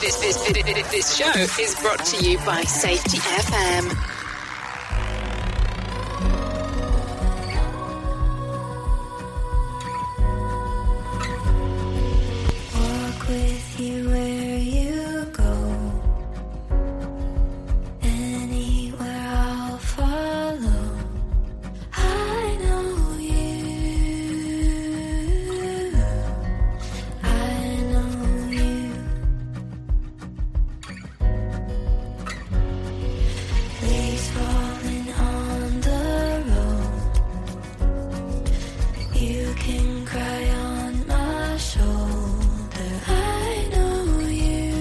This show is brought to you by Safety FM. Walk with you where you go. Anywhere I'll follow. I know you. I know you. Leaves falling on the road. You can cry on my shoulder. I know you.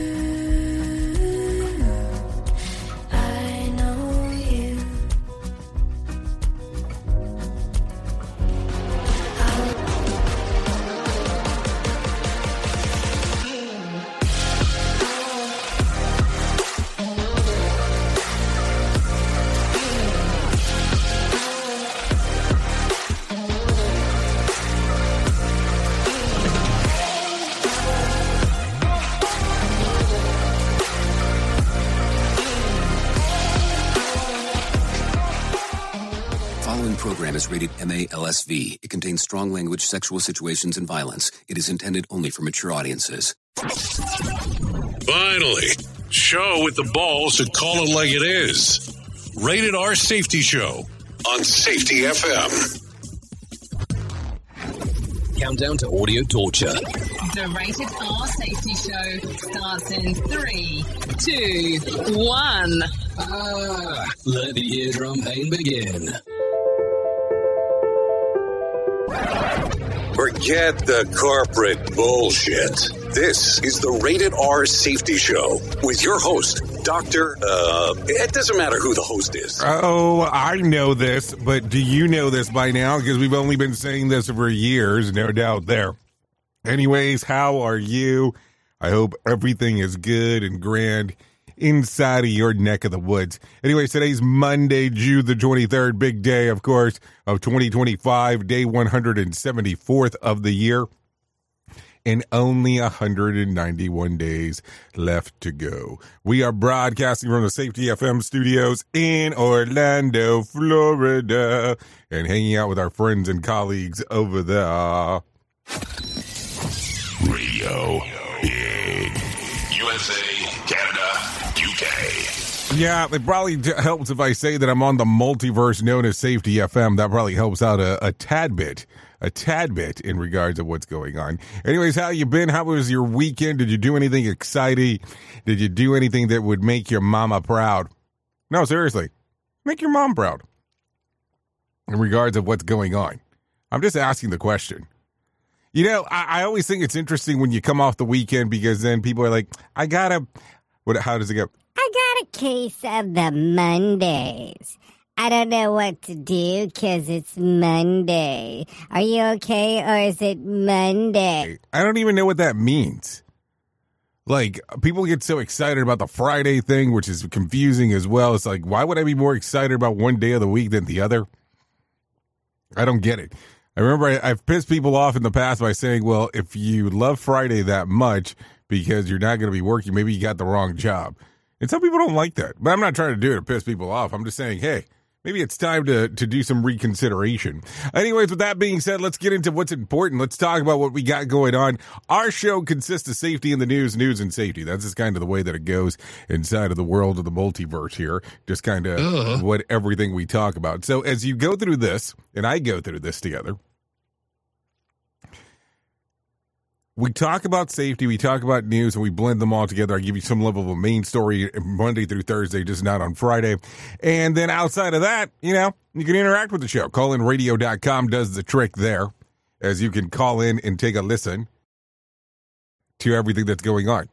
I know you. Following program is rated MALSV. It contains strong language, sexual situations, and violence. It is intended only for mature audiences. Finally, show with the balls to call it like it is. Rated R Safety Show on Safety FM. Countdown to audio torture. The Rated R Safety Show starts in 3, 2, 1. Let the eardrum pain begin. Forget the corporate bullshit. This is the Rated R Safety Show with your host, Dr. It doesn't matter who the host is. Oh, I know this, but do you know this by now? Because we've only been saying this for years, no doubt there. Anyways, how are you? I hope everything is good and grand inside of your neck of the woods. Anyways, today's Monday, June the 23rd, big day, of course, of 2025, day 174th of the year, and only 191 days left to go. We are broadcasting from the Safety FM studios in Orlando, Florida, and hanging out with our friends and colleagues over there. Radio Big. USA, Canada, UK. Yeah, it probably helps if I say that I'm on the multiverse known as Safety FM. That probably helps out a tad bit in regards to what's going on. Anyways, how you been? How was your weekend? Did you do anything exciting? Did you do anything that would make your mama proud? No, seriously, make your mom proud in regards of what's going on. I'm just asking the question. You know, I always think it's interesting when you come off the weekend because then people are like, how does it go? I got a case of the Mondays. I don't know what to do because it's Monday. Are you okay or is it Monday? I don't even know what that means. Like, people get so excited about the Friday thing, which is confusing as well. It's like, why would I be more excited about one day of the week than the other? I don't get it. I remember I've pissed people off in the past by saying, well, if you love Friday that much because you're not going to be working, maybe you got the wrong job. And some people don't like that. But I'm not trying to do it to piss people off. I'm just saying, hey, maybe it's time to do some reconsideration. Anyways, with that being said, let's get into what's important. Let's talk about what we got going on. Our show consists of safety in the news and safety. That's just kind of the way that it goes inside of the world of the multiverse here. Just kind of what everything we talk about. So as you go through this, and I go through this together, we talk about safety, we talk about news, and we blend them all together. I give you some level of a main story Monday through Thursday, just not on Friday. And then outside of that, you know, you can interact with the show. CallinRadio.com does the trick there, as you can call in and take a listen to everything that's going on.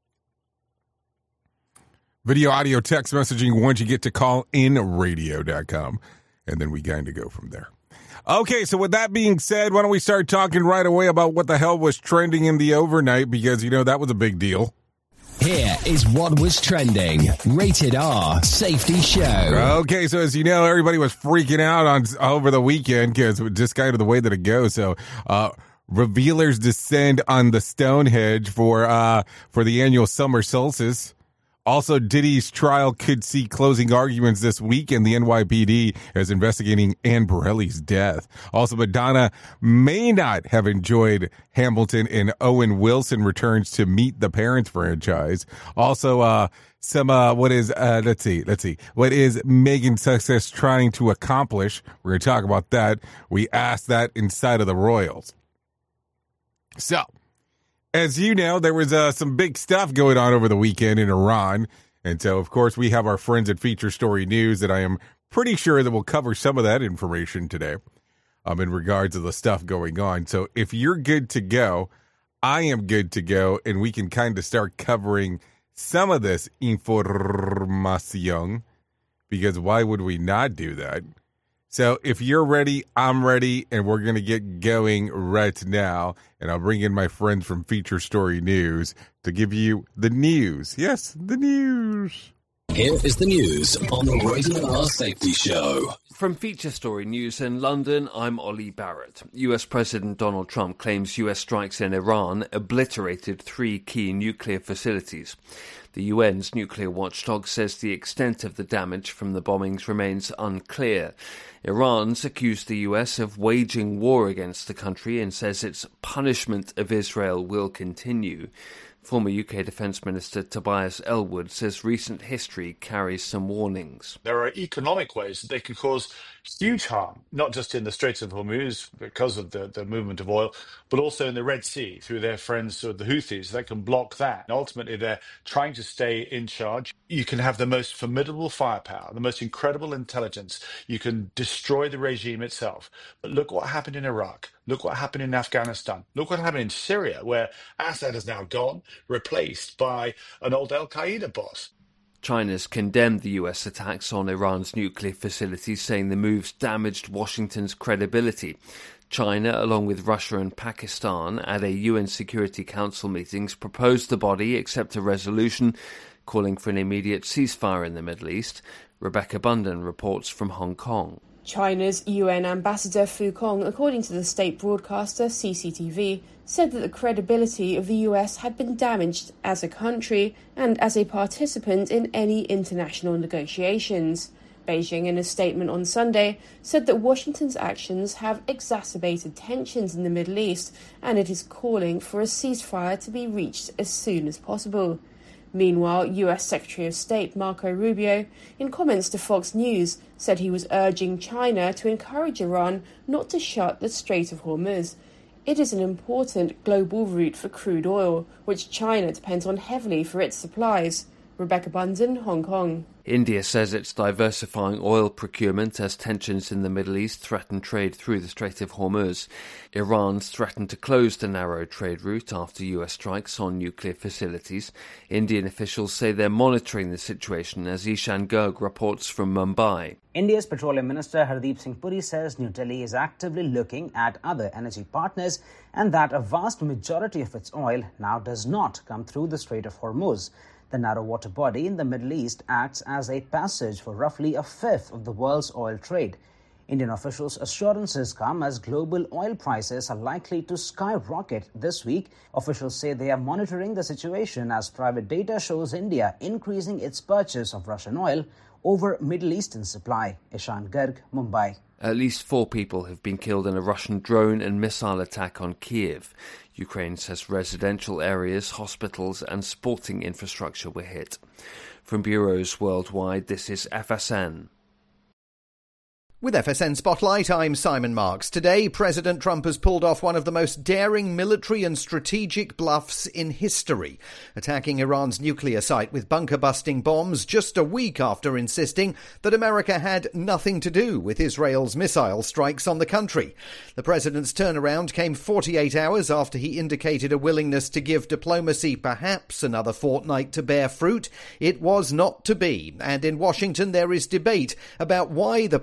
Video, audio, text messaging once you get to CallinRadio.com. And then we kind of go from there. Okay, so with that being said, why don't we start talking right away about what the hell was trending in the overnight, because, you know, that was a big deal. Here is what was trending. Rated R Safety Show. Okay, so as you know, everybody was freaking out over the weekend because it was just kind of the way that it goes. So, Revealers descend on the Stonehenge for the annual summer solstice. Also, Diddy's trial could see closing arguments this week, and the NYPD is investigating Anne Borelli's death. Also, Madonna may not have enjoyed Hamilton, and Owen Wilson returns to Meet the Parents franchise. Also, what is Megan's success trying to accomplish? We're going to talk about that. We asked that inside of the Royals. So, as you know, there was some big stuff going on over the weekend in Iran. And so, of course, we have our friends at Feature Story News that I am pretty sure that will cover some of that information today in regards to the stuff going on. So if you're good to go, I am good to go, and we can kind of start covering some of this information, because why would we not do that? So if you're ready, I'm ready, and we're going to get going right now. And I'll bring in my friends from Feature Story News to give you the news. Yes, the news. Here is the news on the Rated R Safety Show. From Feature Story News in London, I'm Ollie Barrett. US President Donald Trump claims US strikes in Iran obliterated 3 key nuclear facilities. The UN's nuclear watchdog says the extent of the damage from the bombings remains unclear. Iran's accused the US of waging war against the country and says its punishment of Israel will continue. Former UK Defence Minister Tobias Ellwood says recent history carries some warnings. There are economic ways that they can cause huge harm, not just in the Strait of Hormuz because of the movement of oil, but also in the Red Sea through their friends, the Houthis. They can block that. And ultimately, they're trying to stay in charge. You can have the most formidable firepower, the most incredible intelligence. You can destroy the regime itself. But look what happened in Iraq. Look what happened in Afghanistan. Look what happened in Syria, where Assad is now gone, replaced by an old Al-Qaeda boss. China's condemned the US attacks on Iran's nuclear facilities, saying the moves damaged Washington's credibility. China, along with Russia and Pakistan, at a UN Security Council meetings, proposed the body accept a resolution calling for an immediate ceasefire in the Middle East. Rebecca Bunden reports from Hong Kong. China's UN ambassador Fu Kong, according to the state broadcaster CCTV, said that the credibility of the US had been damaged as a country and as a participant in any international negotiations. Beijing, in a statement on Sunday, said that Washington's actions have exacerbated tensions in the Middle East and it is calling for a ceasefire to be reached as soon as possible. Meanwhile, US Secretary of State Marco Rubio, in comments to Fox News, said he was urging China to encourage Iran not to shut the Strait of Hormuz. It is an important global route for crude oil, which China depends on heavily for its supplies. Rebecca Bunden, Hong Kong. India says it's diversifying oil procurement as tensions in the Middle East threaten trade through the Strait of Hormuz. Iran's threatened to close the narrow trade route after US strikes on nuclear facilities. Indian officials say they're monitoring the situation, as Ishan Garg reports from Mumbai. India's Petroleum Minister Hardeep Singh Puri says New Delhi is actively looking at other energy partners and that a vast majority of its oil now does not come through the Strait of Hormuz. The narrow water body in the Middle East acts as a passage for roughly a fifth of the world's oil trade. Indian officials' assurances come as global oil prices are likely to skyrocket this week. Officials say they are monitoring the situation as private data shows India increasing its purchase of Russian oil over Middle Eastern supply. Ishan Garg, Mumbai. At least 4 people have been killed in a Russian drone and missile attack on Kiev. Ukraine says residential areas, hospitals and sporting infrastructure were hit. From bureaus worldwide, this is FSN. With FSN Spotlight, I'm Simon Marks. Today, President Trump has pulled off one of the most daring military and strategic bluffs in history, attacking Iran's nuclear site with bunker-busting bombs just a week after insisting that America had nothing to do with Israel's missile strikes on the country. The president's turnaround came 48 hours after he indicated a willingness to give diplomacy perhaps another fortnight to bear fruit. It was not to be, and in Washington there is debate about why the president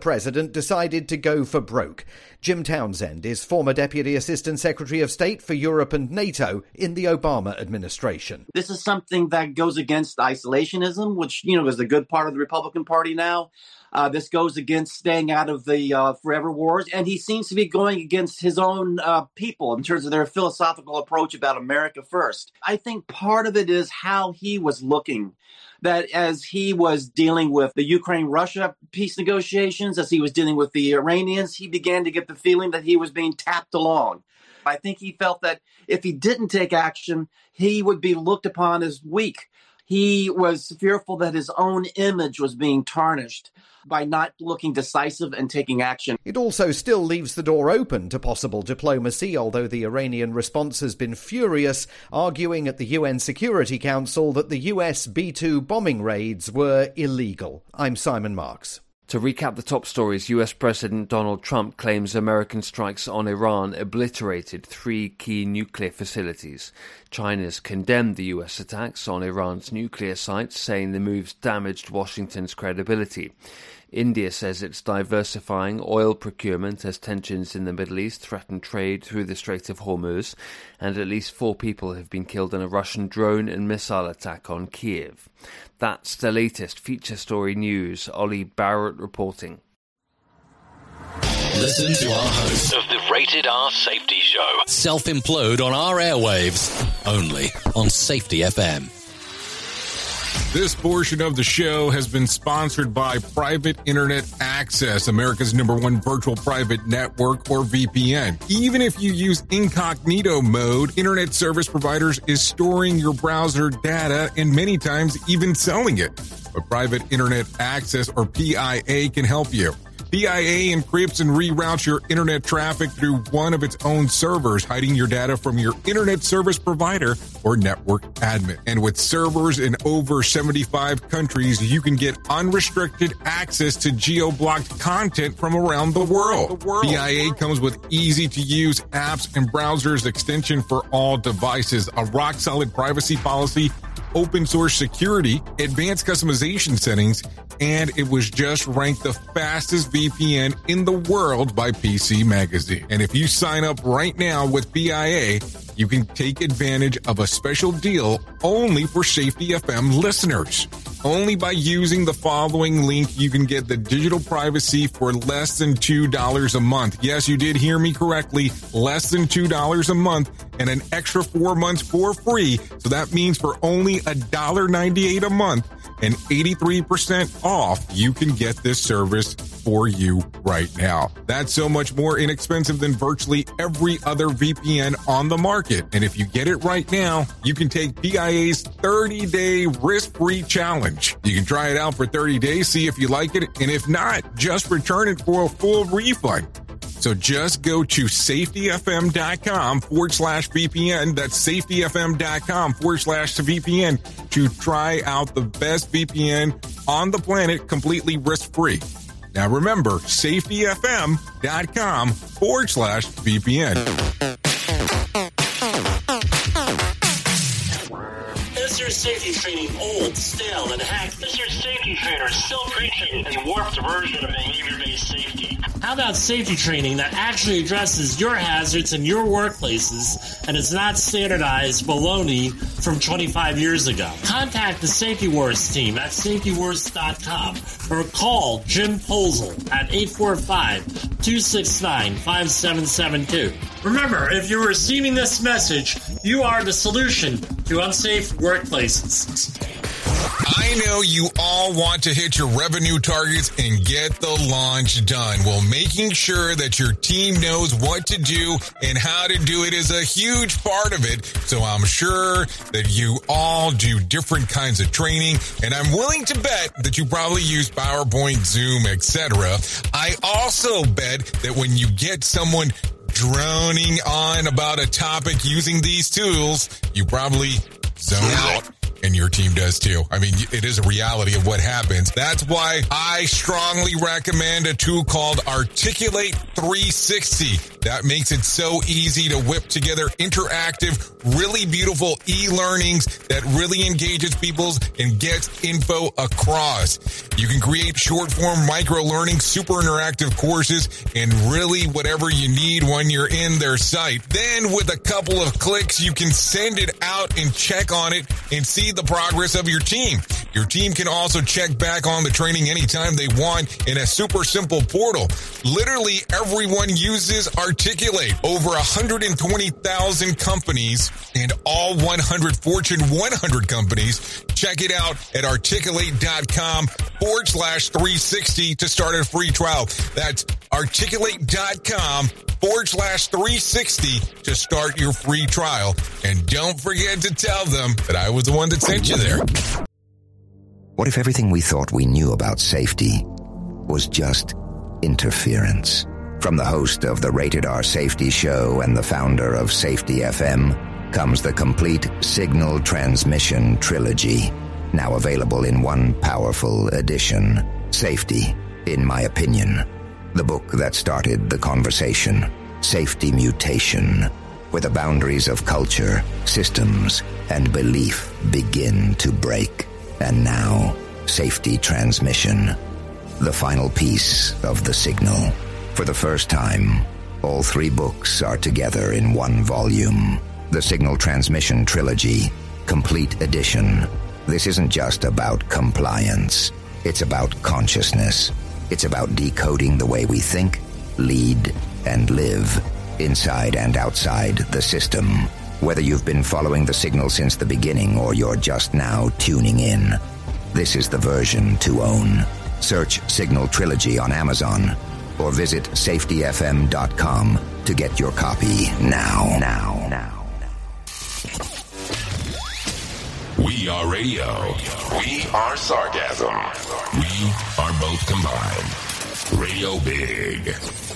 president decided to go for broke. Jim Townsend is former Deputy Assistant Secretary of State for Europe and NATO in the Obama administration. This is something that goes against isolationism, which, is a good part of the Republican Party now. This goes against staying out of the forever wars. And he seems to be going against his own people in terms of their philosophical approach about America first. I think part of it is how he was looking. That as he was dealing with the Ukraine-Russia peace negotiations, as he was dealing with the Iranians, he began to get the feeling that he was being tapped along. I think he felt that if he didn't take action, he would be looked upon as weak. He was fearful that his own image was being tarnished by not looking decisive and taking action. It also still leaves the door open to possible diplomacy, although the Iranian response has been furious, arguing at the UN Security Council that the US B-2 bombing raids were illegal. I'm Simon Marks. To recap the top stories, US President Donald Trump claims American strikes on Iran obliterated 3 key nuclear facilities. China's condemned the US attacks on Iran's nuclear sites, saying the moves damaged Washington's credibility. India says it's diversifying oil procurement as tensions in the Middle East threaten trade through the Strait of Hormuz, and at least 4 people have been killed in a Russian drone and missile attack on Kiev. That's the latest feature story news. Ollie Barrett reporting. Listen to our host of the Rated R Safety Show. Self-implode on our airwaves, only on Safety FM. This portion of the show has been sponsored by Private Internet Access, America's #1 virtual private network, or VPN. Even if you use incognito mode, internet service providers is storing your browser data and many times even selling it. But Private Internet Access, or PIA, can help you. PIA encrypts and reroutes your internet traffic through one of its own servers, hiding your data from your internet service provider or network admin. And with servers in over 75 countries, you can get unrestricted access to geo-blocked content from around the world. PIA comes with easy-to-use apps and browsers extension for all devices, a rock-solid privacy policy, open source security, advanced customization settings, and it was just ranked the fastest VPN in the world by PC Magazine. And if you sign up right now with PIA, you can take advantage of a special deal only for Safety FM listeners. Only by using the following link, you can get the digital privacy for less than $2 a month. Yes, you did hear me correctly. Less than $2 a month and an extra 4 months for free. So that means for only $1.98 a month and 83% off, you can get this service for you right now. That's so much more inexpensive than virtually every other VPN on the market. And if you get it right now, you can take PIA's 30-day risk-free challenge. You can try it out for 30 days, see if you like it, and if not, just return it for a full refund. So just go to safetyfm.com/VPN. That's safetyfm.com/VPN to try out the best VPN on the planet completely risk-free. Now remember, safetyfm.com/VPN. Is your safety training old, stale, and hacked? Is your safety trainer still preaching a warped version of behavior-based safety? How about safety training that actually addresses your hazards in your workplaces and is not standardized baloney from 25 years ago? Contact the Safety Wars team at safetywars.com or call Jim Posel at 845-269-5772. Remember, if you're receiving this message, you are the solution to unsafe workplaces. I know you all want to hit your revenue targets and get the launch done. Well, making sure that your team knows what to do and how to do it is a huge part of it. So I'm sure that you all do different kinds of training, and I'm willing to bet that you probably use PowerPoint, Zoom, etc. I also bet that when you get someone droning on about a topic using these tools, you probably zone out. And your team does too. I mean, it is a reality of what happens. That's why I strongly recommend a tool called Articulate 360. That makes it so easy to whip together interactive, really beautiful e-learnings that really engages people and gets info across. You can create short-form micro-learning, super interactive courses, and really whatever you need when you're in their site. Then with a couple of clicks, you can send it out and check on it and see the progress of your team. Your team can also check back on the training anytime they want in a super simple portal. Literally everyone uses Articulate. Over 120,000 companies and all 100 Fortune 100 companies. Check it out at articulate.com/360 to start a free trial. That's articulate.com/360 to start your free trial. And don't forget to tell them that I was the one that sent you there. What if everything we thought we knew about safety was just interference? From the host of the Rated R Safety Show and the founder of Safety FM comes the complete Signal Transmission Trilogy, now available in one powerful edition. Safety, in my opinion, the book that started the conversation. Safety Mutation, where the boundaries of culture, systems, and belief begin to break. And now, Safety Transmission, the final piece of the signal. For the first time, all three books are together in one volume. The Signal Transmission Trilogy, Complete Edition. This isn't just about compliance. It's about consciousness. It's about decoding the way we think, lead, and live, inside and outside the system. Whether you've been following the signal since the beginning or you're just now tuning in, this is the version to own. Search Signal Trilogy on Amazon or visit safetyfm.com to get your copy now. We are radio. We are sarcasm. We are both combined. Radio Big.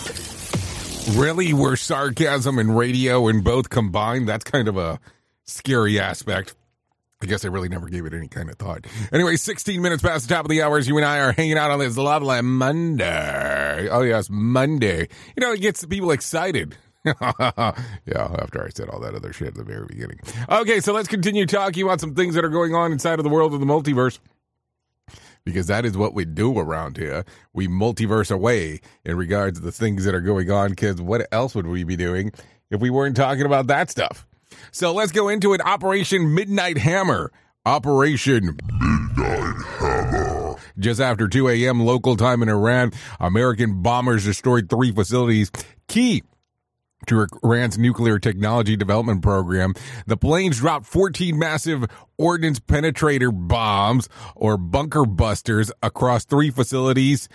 Really? We're sarcasm and radio and both combined? That's kind of a scary aspect. I guess I really never gave it any kind of thought. Anyway, 16 minutes past the top of the hour as you and I are hanging out on this lovely Monday. Oh, yes, Monday. You know, it gets people excited. Yeah, after I said all that other shit at the very beginning. Okay, so let's continue talking about some things that are going on inside of the world of the multiverse. Because that is what we do around here. We multiverse away in regards to the things that are going on, because what else would we be doing if we weren't talking about that stuff? So let's go into it. Operation Midnight Hammer. Operation Midnight Hammer. Just after 2 a.m. local time in Iran, American bombers destroyed 3 facilities key to Iran's nuclear technology development program. The planes dropped 14 massive ordnance penetrator bombs or bunker busters across 3 facilities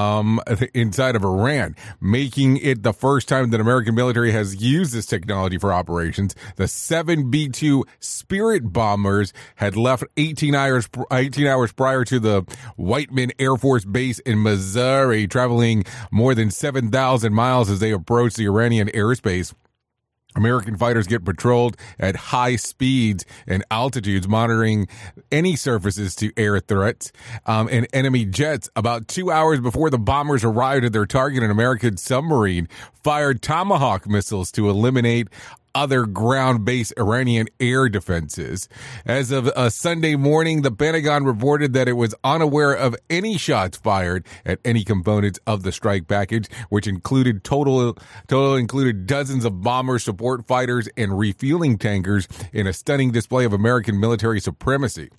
inside of Iran, making it the first time that American military has used this technology for operations. The 7 B-2 Spirit bombers had left 18 hours prior to the Whiteman Air Force Base in Missouri, traveling more than 7,000 miles as they approached the Iranian airspace. American fighters get patrolled at high speeds and altitudes, monitoring any surfaces to air threats and enemy jets. About 2 hours before the bombers arrived at their target, an American submarine fired Tomahawk missiles to eliminate other ground-based Iranian air defenses. As of Sunday morning, the Pentagon reported that it was unaware of any shots fired at any components of the strike package, which included total included dozens of bombers, support fighters, and refueling tankers in a stunning display of American military supremacy.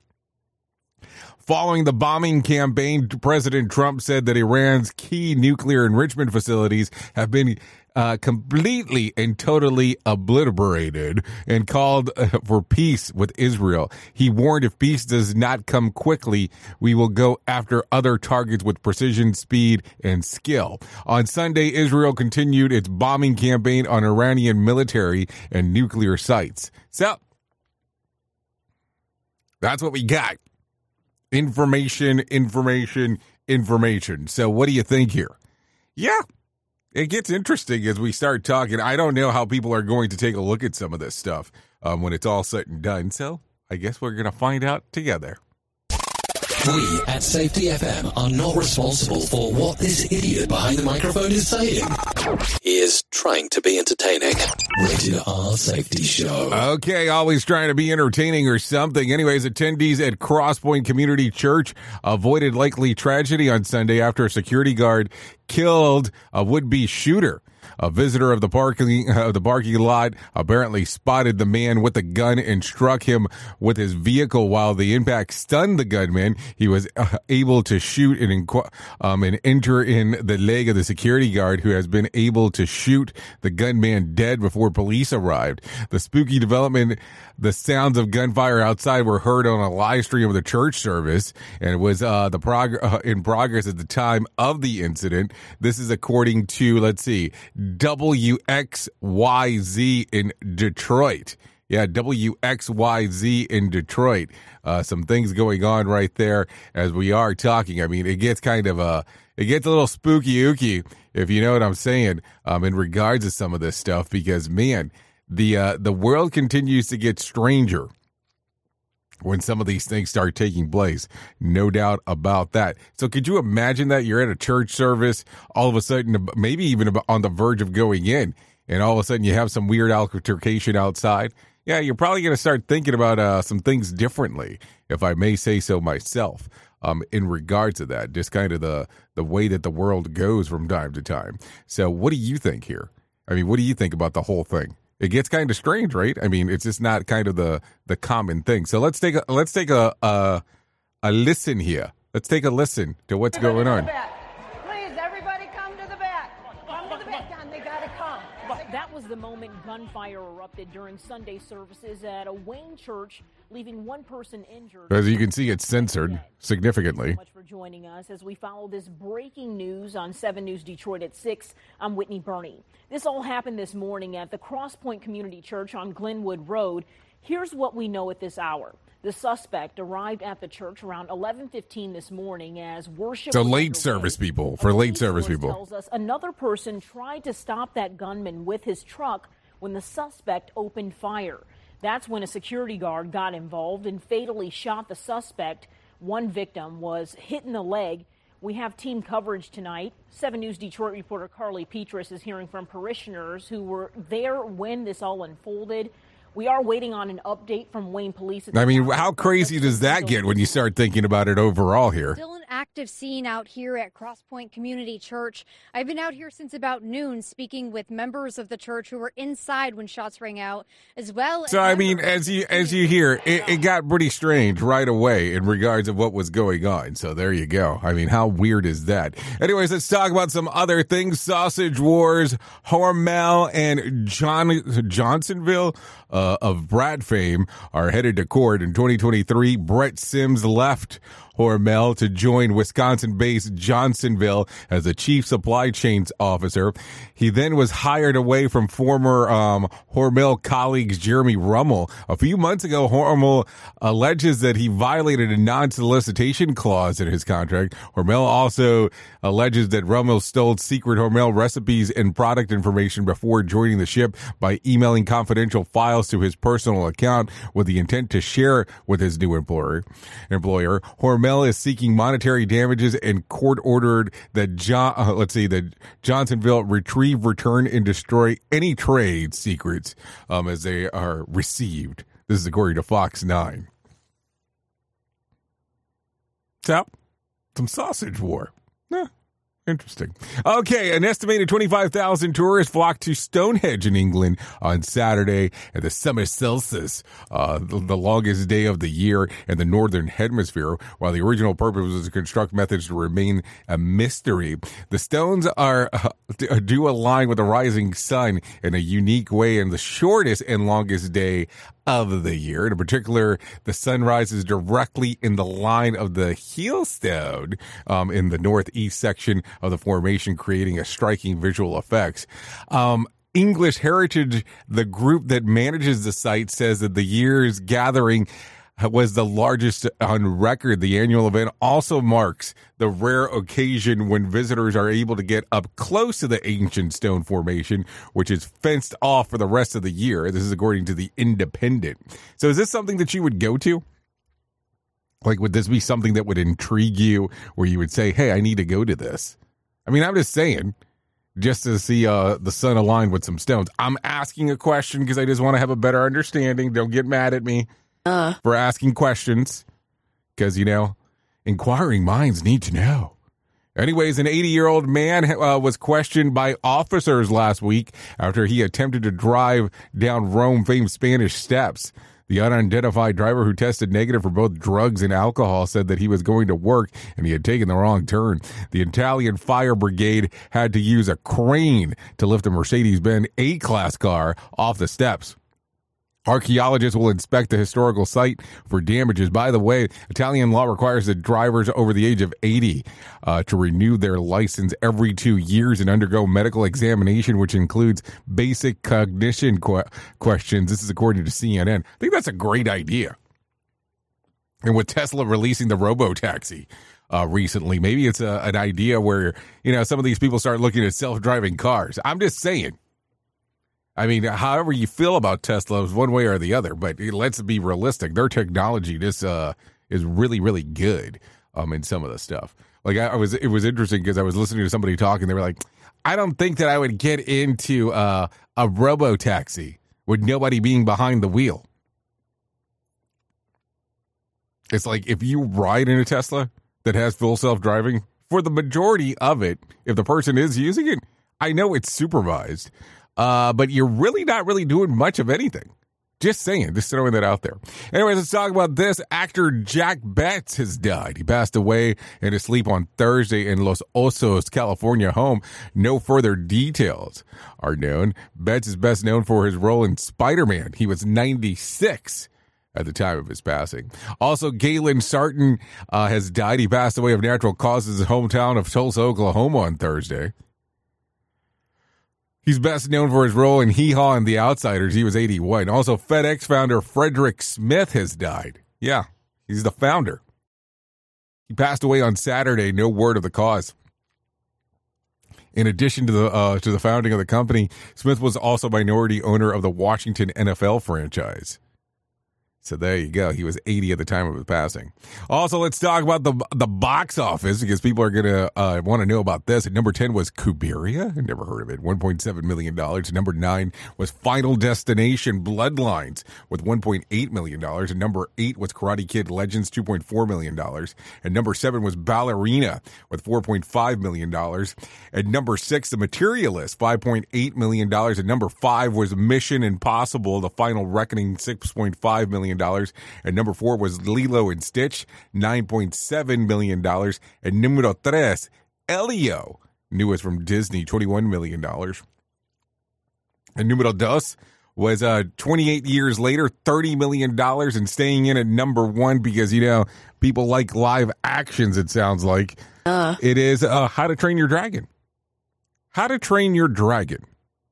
Following the bombing campaign, President Trump said that Iran's key nuclear enrichment facilities have been completely and totally obliterated and called for peace with Israel. He warned if peace does not come quickly, we will go after other targets with precision, speed, and skill. On Sunday, Israel continued its bombing campaign on Iranian military and nuclear sites. So, that's what we got. Information. So what do you think here? Yeah, it gets interesting as we start talking. I don't know how people are going to take a look at some of this stuff when it's all said and done. So I guess we're going to find out together. We at Safety FM are not responsible for what this idiot behind the microphone is saying. He is trying to be entertaining. Rated R Safety Show. Okay, always trying to be entertaining or something. Anyways, attendees at Crosspoint Community Church avoided likely tragedy on Sunday after a security guard killed a would-be shooter. A visitor of the parking lot apparently spotted the man with the gun and struck him with his vehicle. While the impact stunned the gunman, he was able to shoot and enter in the leg of the security guard, who has been able to shoot the gunman dead before police arrived. The spooky development, the sounds of gunfire outside were heard on a live stream of the church service, and it was in progress at the time of the incident. This is according to, WXYZ in Detroit. Yeah, WXYZ in Detroit. Some things going on right there as we are talking. I mean, it gets a little spooky-ooky, if you know what I'm saying, in regards to some of this stuff, because, man, the world continues to get stranger when some of these things start taking place. No doubt about that. So could you imagine that you're at a church service, all of a sudden, maybe even on the verge of going in, and all of a sudden you have some weird altercation outside? Yeah, you're probably going to start thinking about some things differently, if I may say so myself, in regards to that, just kind of the way that the world goes from time to time. So what do you think here? I mean, what do you think about the whole thing? It gets kind of strange, right? I mean, it's just not kind of the common thing. So let's take a listen here. Let's take a listen to what's going on. Please, everybody come to the back. Come to the back. They gotta come. That was the moment gunfire erupted during Sunday services at a Wayne church, leaving one person injured. As you can see, it's censored significantly. Thank you so much for joining us as we follow this breaking news on 7 News Detroit at 6. I'm Whitney Burney. This all happened this morning at the Crosspoint Community Church on Glenwood Road. Here's what we know at this hour. The suspect arrived at the church around 11:15 this morning as worship. So late service people, tells us another person tried to stop that gunman with his truck when the suspect opened fire. That's when a security guard got involved and fatally shot the suspect. One victim was hit in the leg. We have team coverage tonight. 7 News Detroit reporter Carly Petrus is hearing from parishioners who were there when this all unfolded. We are waiting on an update from Wayne Police. I mean, how crazy does that get when you start thinking about it overall here? Still an active scene out here at Crosspoint Community Church. I've been out here since about noon speaking with members of the church who were inside when shots rang out, as well as... So, I mean, as you hear, it got pretty strange right away in regards of what was going on. So there you go. I mean, how weird is that? Anyways, let's talk about some other things. Sausage Wars, Hormel and Johnsonville of Brad fame are headed to court in 2023. Brett Sims left Hormel to join Wisconsin-based Johnsonville as a chief supply chain officer. He then was hired away from former Hormel colleagues Jeremy Rummel. A few months ago, Hormel alleges that he violated a non-solicitation clause in his contract. Hormel also alleges that Rummel stole secret Hormel recipes and product information before joining the ship by emailing confidential files to his personal account with the intent to share with his new employer. Hormel is seeking monetary damages and court ordered that Johnsonville retrieve, return, and destroy any trade secrets as they are received. This is according to Fox 9. So, some sausage war. Interesting. Okay, an estimated 25,000 tourists flocked to Stonehenge in England on Saturday at the summer solstice, the longest day of the year in the northern hemisphere, while the original purpose was to construct methods to remain a mystery. The stones do align with the rising sun in a unique way in the shortest and longest day of the year. In particular, the sun rises directly in the line of the heel stone in the northeast section of the formation, creating a striking visual effects. English Heritage, the group that manages the site, says that the year's gathering was the largest on record. The annual event also marks the rare occasion when visitors are able to get up close to the ancient stone formation, which is fenced off for the rest of the year. This is according to the Independent. So is this something that you would go to? Like, would this be something that would intrigue you where you would say, hey, I need to go to this? I mean, I'm just saying, just to see the sun align with some stones. I'm asking a question because I just want to have a better understanding. Don't get mad at me for asking questions because, inquiring minds need to know. Anyways, an 80-year-old man was questioned by officers last week after he attempted to drive down Rome-famed Spanish Steps. The unidentified driver, who tested negative for both drugs and alcohol, said that he was going to work and he had taken the wrong turn. The Italian fire brigade had to use a crane to lift a Mercedes-Benz A-Class car off the steps. Archaeologists will inspect the historical site for damages. By the way, Italian law requires that drivers over the age of 80 to renew their license every 2 years and undergo medical examination, which includes basic cognition questions. This is according to CNN. I think that's a great idea. And with Tesla releasing the robo-taxi recently, maybe it's an idea where, some of these people start looking at self-driving cars. I'm just saying. I mean, however you feel about Tesla is one way or the other, but let's be realistic. Their technology is really, really good in some of the stuff. Like it was interesting because I was listening to somebody talk and they were like, I don't think that I would get into a robo-taxi with nobody being behind the wheel. It's like if you ride in a Tesla that has full self-driving, for the majority of it, if the person is using it, I know it's supervised. But you're really not really doing much of anything. Just saying, just throwing that out there. Anyways, let's talk about this. Actor Jack Betts has died. He passed away in his sleep on Thursday in Los Osos, California home. No further details are known. Betts is best known for his role in Spider-Man. He was 96 at the time of his passing. Also, Galen Sarton has died. He passed away of natural causes in his hometown of Tulsa, Oklahoma on Thursday. He's best known for his role in Hee Haw and The Outsiders. He was 81. Also, FedEx founder Frederick Smith has died. Yeah, he's the founder. He passed away on Saturday. No word of the cause. In addition to the founding of the company, Smith was also minority owner of the Washington NFL franchise. So there you go. He was 80 at the time of his passing. Also, let's talk about the box office because people are going to want to know about this. At number 10 was Kuberia. I never heard of it. $1.7 million. Number 9 was Final Destination Bloodlines with $1.8 million. And number 8 was Karate Kid Legends, $2.4 million. And number 7 was Ballerina with $4.5 million. And number 6, The Materialist, $5.8 million. And number 5 was Mission Impossible, The Final Reckoning, $6.5 million. And number 4 was Lilo and Stitch, $9.7 million. And numero 3, Elio, newest from Disney, $21 million. And numero 2 was 28 years later, $30 million, and staying in at number 1 because, people like live actions, it sounds like. It is How to Train Your Dragon. How to Train Your Dragon.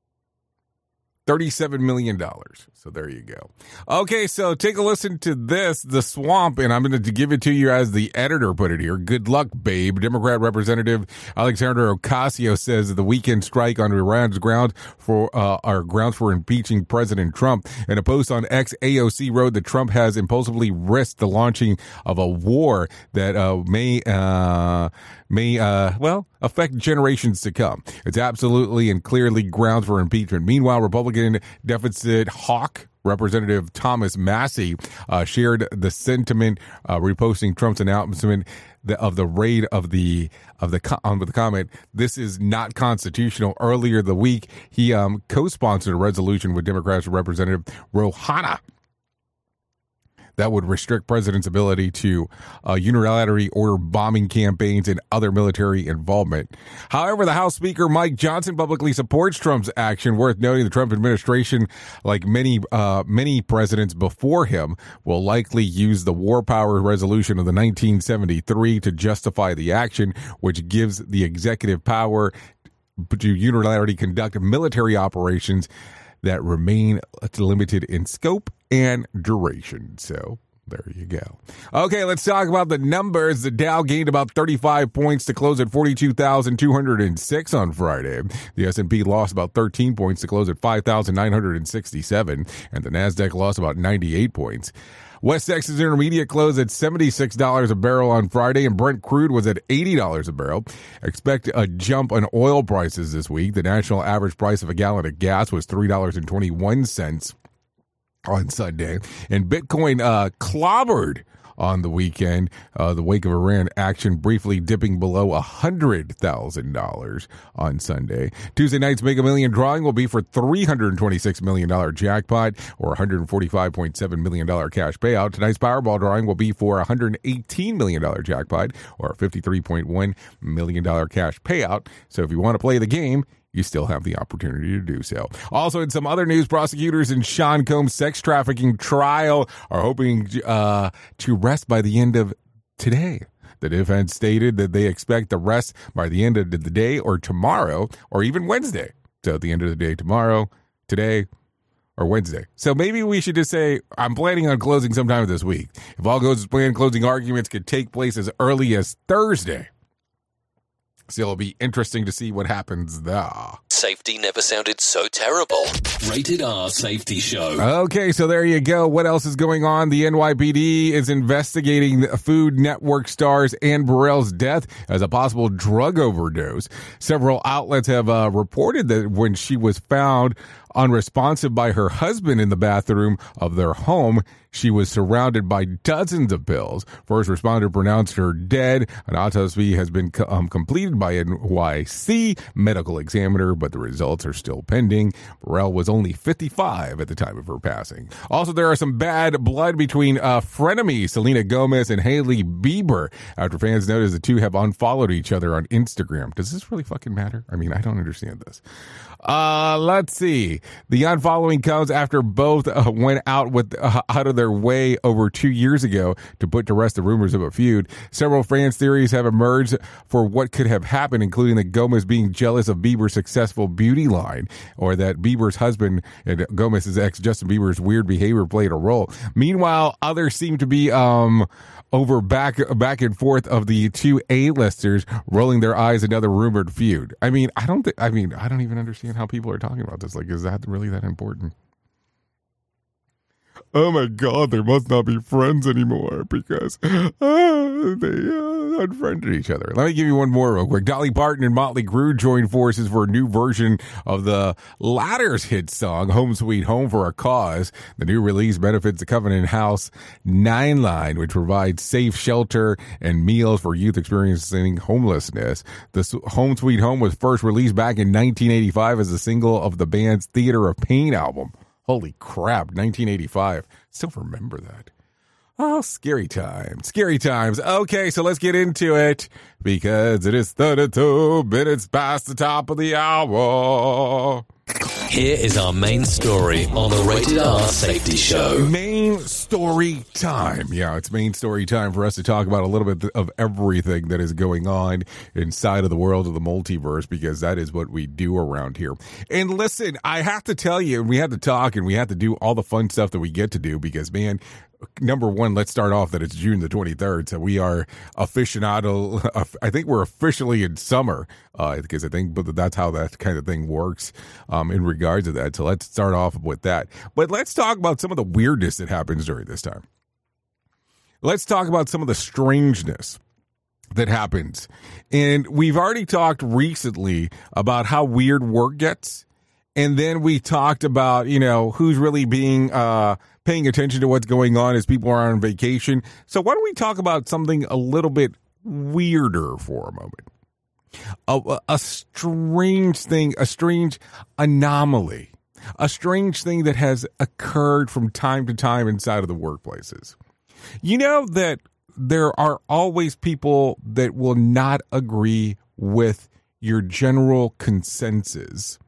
$37 million. So there you go. Okay, so take a listen to this, The Swamp, and I'm going to give it to you as the editor put it here. Good luck, babe. Democrat Representative Alexandra Ocasio says the weekend strike on Iran's grounds for impeaching President Trump. In a post on X, AOC wrote that Trump has impulsively risked the launching of a war that may affect generations to come. It's absolutely and clearly grounds for impeachment. Meanwhile, Republican deficit hawk Representative Thomas Massey shared the sentiment, reposting Trump's announcement of the raid with the comment, "This is not constitutional." Earlier the week, he co-sponsored a resolution with Democrats Representative Rouhani that would restrict president's ability to unilaterally order bombing campaigns and other military involvement. However, the House Speaker Mike Johnson publicly supports Trump's action. Worth noting, the Trump administration, like many presidents before him, will likely use the War Powers Resolution of the 1973 to justify the action, which gives the executive power to unilaterally conduct military operations that remain limited in scope and duration. So There you go. Okay, let's talk about the numbers. The Dow gained about 35 points to close at 42,206 on Friday. The S&P lost about 13 points to close at 5,967, and the Nasdaq lost about 98 points. West Texas Intermediate closed at $76 a barrel on Friday, and Brent crude was at $80 a barrel. Expect a jump in oil prices this week. The national average price of a gallon of gas was $3.21 on Sunday, and Bitcoin clobbered on the weekend, the wake of Iran action, briefly dipping below $100,000 on Sunday. Tuesday night's Mega Million drawing will be for $326 million jackpot or $145.7 million cash payout. Tonight's Powerball drawing will be for $118 million jackpot or $53.1 million cash payout. So if you want to play the game, you still have the opportunity to do so. Also, in some other news, prosecutors in Sean Combs' sex trafficking trial are hoping to rest by the end of today. The defense stated that they expect the rest by the end of the day or tomorrow or even Wednesday. So at the end of the day tomorrow, today, or Wednesday. So maybe we should just say, I'm planning on closing sometime this week. If all goes as planned, closing arguments could take place as early as Thursday. So it'll be interesting to see what happens there. Safety never sounded so terrible. Rated R Safety Show. Okay, so there you go. What else is going on? The NYPD is investigating the Food Network star's Ann Burrell's death as a possible drug overdose. Several outlets have reported that when she was found unresponsive by her husband in the bathroom of their home, she was surrounded by dozens of pills. First responder pronounced her dead. An autopsy has been completed by NYC medical examiner, but the results are still pending. Burrell was only 55 at the time of her passing. Also, there are some bad blood between frenemies Selena Gomez and Hailey Bieber after fans noticed the two have unfollowed each other on Instagram. Does this really fucking matter? I mean, I don't understand this. Let's see. The unfollowing comes after both went out of their way over 2 years ago to put to rest the rumors of a feud. Several fans' theories have emerged for what could have happened, including that Gomez being jealous of Bieber's successful beauty line, or that Bieber's husband and Gomez's ex Justin Bieber's weird behavior played a role. Meanwhile, others seem to be over back and forth of the two A-listers rolling their eyes at another rumored feud. I mean, I don't even understand how people are talking about this. Like, is that really that important? Oh my God, they must not be friends anymore because they unfriended each other. Let me give you one more real quick. Dolly Parton and Motley Crue joined forces for a new version of the latter's hit song, Home Sweet Home for a Cause. The new release benefits the Covenant House 9 line, which provides safe shelter and meals for youth experiencing homelessness. The Home Sweet Home was first released back in 1985 as a single of the band's Theater of Pain album. Holy crap, 1985. Still remember that. Oh, scary times. Scary times. Okay, so let's get into it because it is 32 minutes past the top of the hour. Here is our main story on the Rated R Safety Show. Main story time. Yeah, it's main story time for us to talk about a little bit of everything that is going on inside of the world of the multiverse, because that is what we do around here. And listen, I have to tell you, we have to talk and we have to do all the fun stuff that we get to do because, man, number one, let's start off that it's June the 23rd. So we are aficionado. I think we're officially in summer because I think that's how that kind of thing works in regards to that. So let's start off with that. But let's talk about some of the weirdness that happens during this time. Let's talk about some of the strangeness that happens. And we've already talked recently about how weird work gets. And then we talked about, who's really being paying attention to what's going on as people are on vacation. So why don't we talk about something a little bit weirder for a moment? A strange thing, a strange anomaly, a strange thing that has occurred from time to time inside of the workplaces. You know that there are always people that will not agree with your general consensus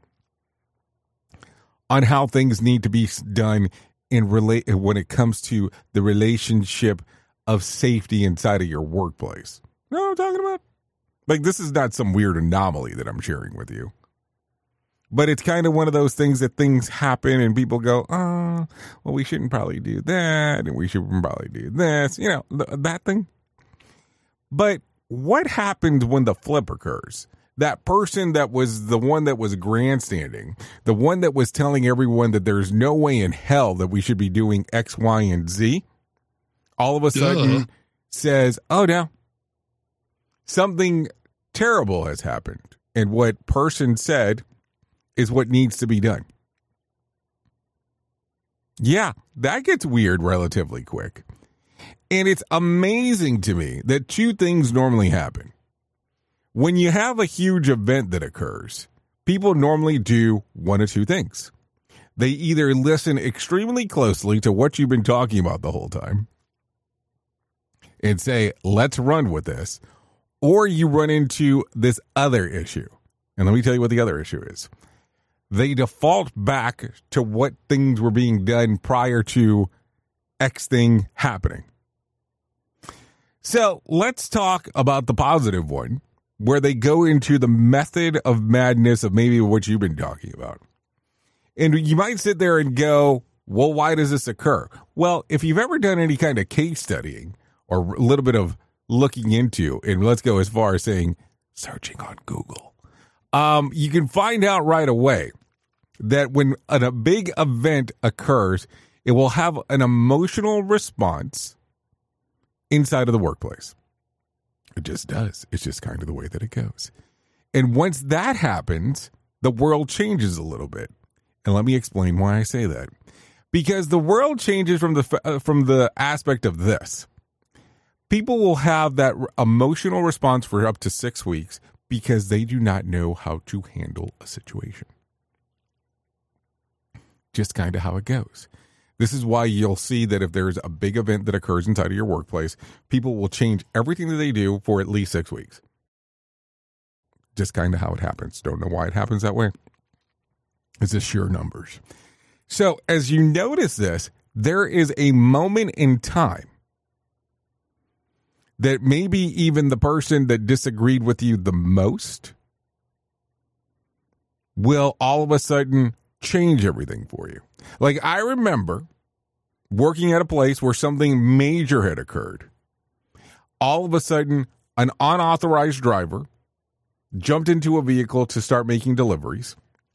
on how things need to be done when it comes to the relationship of safety inside of your workplace. You know what I'm talking about? Like, this is not some weird anomaly that I'm sharing with you. But it's kind of one of those things that things happen and people go, oh, well, we shouldn't probably do that. And we shouldn't probably do this, that thing. But what happens when the flip occurs? That person that was the one that was grandstanding, the one that was telling everyone that there's no way in hell that we should be doing X, Y, and Z, all of a sudden says, oh, no, something terrible has happened. And what person said is what needs to be done. Yeah, that gets weird relatively quick. And it's amazing to me that two things normally happen. When you have a huge event that occurs, people normally do one of two things. They either listen extremely closely to what you've been talking about the whole time and say, let's run with this, or you run into this other issue. And let me tell you what the other issue is. They default back to what things were being done prior to X thing happening. So let's talk about the positive one, where they go into the method of madness of maybe what you've been talking about. And you might sit there and go, well, why does this occur? Well, if you've ever done any kind of case studying or a little bit of looking into, and let's go as far as saying searching on Google, you can find out right away that when a big event occurs, it will have an emotional response inside of the workplace. It just does. It's just kind of the way that it goes. And once that happens, the world changes a little bit. And let me explain why I say that. Because the world changes from the aspect of this. People will have that emotional response for up to 6 weeks because they do not know how to handle a situation. Just kind of how it goes. This is why you'll see that if there's a big event that occurs inside of your workplace, people will change everything that they do for at least 6 weeks. Just kind of how it happens. Don't know why it happens that way. It's just sheer numbers. So as you notice this, there is a moment in time that maybe even the person that disagreed with you the most will all of a sudden change everything for you. Like, I remember working at a place where something major had occurred. All of a sudden, an unauthorized driver jumped into a vehicle to start making deliveries.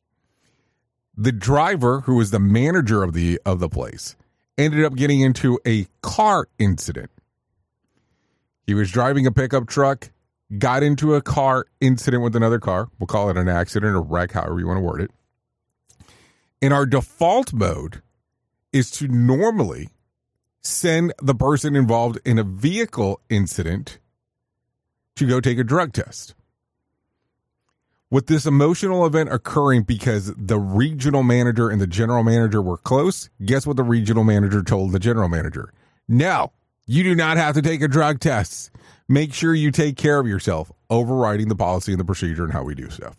The driver, who was the manager of the place, ended up getting into a car incident. He was driving a pickup truck, got into a car incident with another car. We'll call it an accident or wreck, however you want to word it. And our default mode is to normally send the person involved in a vehicle incident to go take a drug test. With this emotional event occurring because the regional manager and the general manager were close, guess what the regional manager told the general manager? No, you do not have to take a drug test. Make sure you take care of yourself, overriding the policy and the procedure and how we do stuff.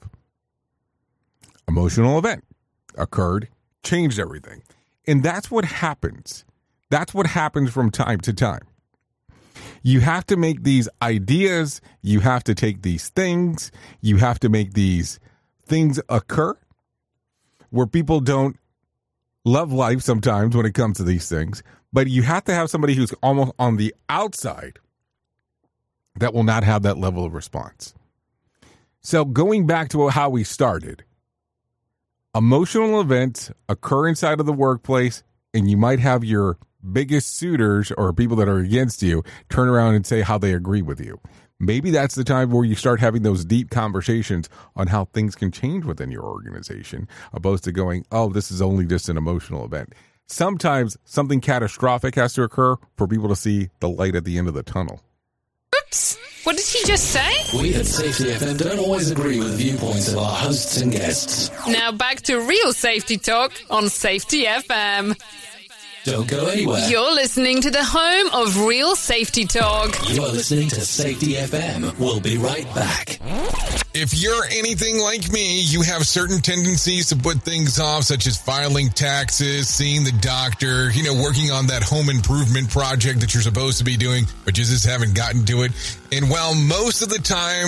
Emotional event occurred, changed everything. And that's what happens. That's what happens from time to time. You have to make these ideas. You have to take these things. You have to make these things occur where people don't love life sometimes when it comes to these things. But you have to have somebody who's almost on the outside that will not have that level of response. So going back to how we started, emotional events occur inside of the workplace, and you might have your biggest suitors or people that are against you turn around and say how they agree with you. Maybe that's the time where you start having those deep conversations on how things can change within your organization, opposed to going, oh, this is only just an emotional event. Sometimes something catastrophic has to occur for people to see the light at the end of the tunnel. Oops! What did he just say? We at Safety FM don't always agree with the viewpoints of our hosts and guests. Now back to real safety talk on Safety FM. Don't go anywhere. You're listening to the home of real safety talk. You're listening to Safety FM. We'll be right back. If you're anything like me, you have certain tendencies to put things off, such as filing taxes, seeing the doctor, working on that home improvement project that you're supposed to be doing, but you just haven't gotten to it. And while most of the times